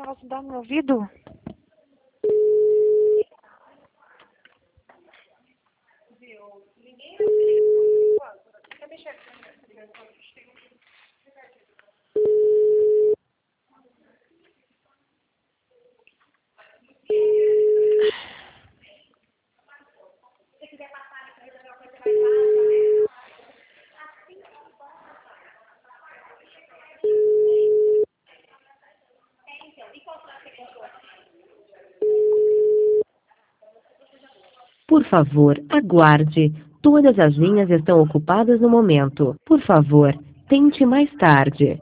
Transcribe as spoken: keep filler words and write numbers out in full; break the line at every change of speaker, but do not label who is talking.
Posso dar no ouvido?
Por favor, aguarde. Todas as linhas estão ocupadas no momento. Por favor, tente mais tarde.